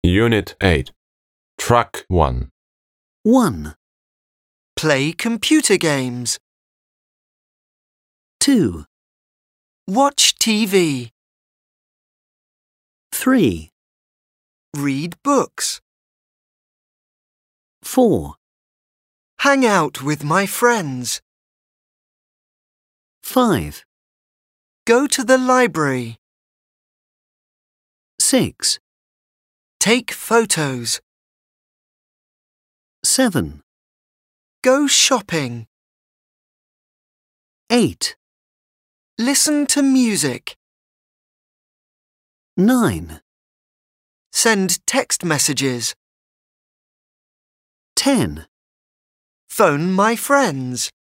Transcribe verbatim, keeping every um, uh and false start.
Unit eight. Track one. one, Play computer games. two, Watch T V. three, Read books. four, Hang out with my friends. five, Go to the library. six, Take photos. seven, Go shopping. eight, Listen to music. nine, Send text messages. ten. Phone my friends.